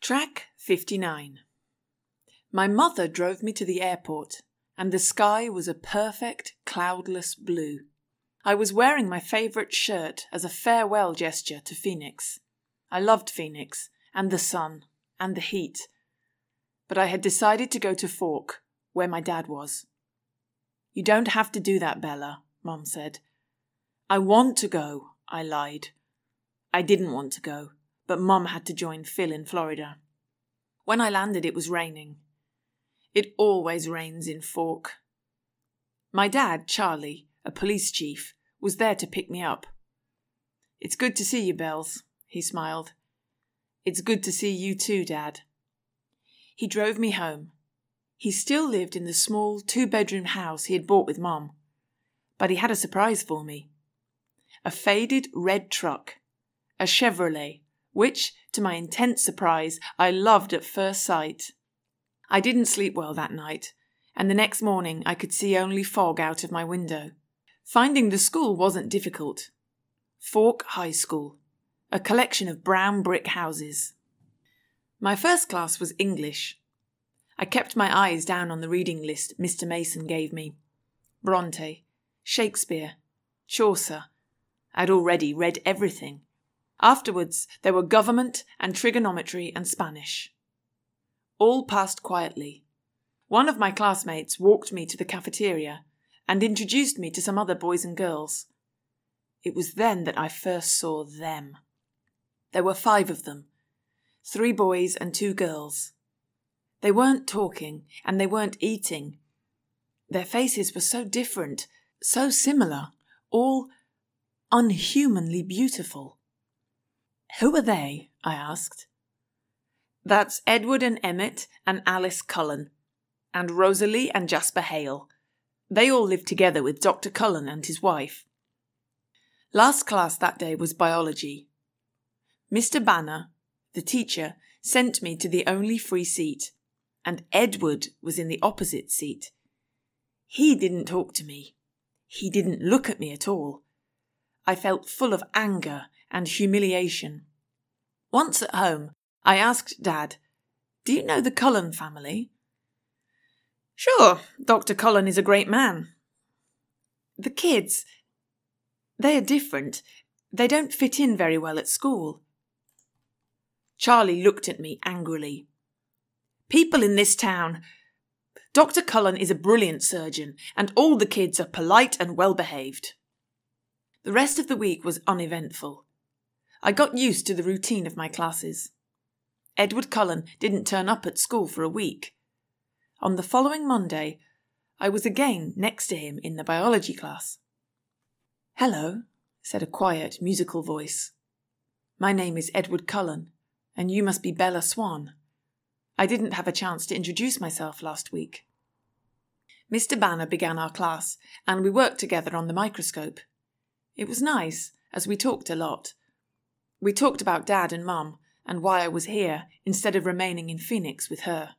Track 59. My mother drove me to the airport, and the sky was a perfect, cloudless blue. I was wearing my favourite shirt as a farewell gesture to Phoenix. I loved Phoenix, and the sun, and the heat. But I had decided to go to Fork, where my dad was. "You don't have to do that, Bella," Mum said. "I want to go," I lied. I didn't want to go, but Mum had to join Phil in Florida. When I landed, it was raining. It always rains in Fork. My dad, Charlie, a police chief, was there to pick me up. "It's good to see you, Bells," he smiled. "It's good to see you too, Dad." He drove me home. He still lived in the small 2-bedroom house he had bought with Mum. But he had a surprise for me. A faded red truck. A Chevrolet, which, to my intense surprise, I loved at first sight. I didn't sleep well that night, and the next morning I could see only fog out of my window. Finding the school wasn't difficult. Fork High School, a collection of brown brick houses. My first class was English. I kept my eyes down on the reading list Mr. Mason gave me. Bronte, Shakespeare, Chaucer. I'd already read everything. Afterwards, there were government and trigonometry and Spanish. All passed quietly. One of my classmates walked me to the cafeteria and introduced me to some other boys and girls. It was then that I first saw them. There were 5 of them, 3 boys and 2 girls. They weren't talking and they weren't eating. Their faces were so different, so similar, all unhumanly beautiful. "Who are they?" I asked. "That's Edward and Emmett and Alice Cullen, and Rosalie and Jasper Hale. They all live together with Dr. Cullen and his wife." Last class that day was biology. Mr. Banner, the teacher, sent me to the only free seat, and Edward was in the opposite seat. He didn't talk to me. He didn't look at me at all. I felt full of anger and humiliation. Once at home, I asked Dad, "Do you know the Cullen family?" "Sure, Dr. Cullen is a great man." "The kids, they are different. They don't fit in very well at school." Charlie looked at me angrily. "People in this town. Dr. Cullen is a brilliant surgeon, and all the kids are polite and well-behaved." The rest of the week was uneventful. I got used to the routine of my classes. Edward Cullen didn't turn up at school for a week. On the following Monday, I was again next to him in the biology class. "Hello," said a quiet, musical voice. "My name is Edward Cullen, and you must be Bella Swan. I didn't have a chance to introduce myself last week." Mr. Banner began our class, and we worked together on the microscope. It was nice, as we talked a lot. We talked about Dad and Mum, and why I was here instead of remaining in Phoenix with her.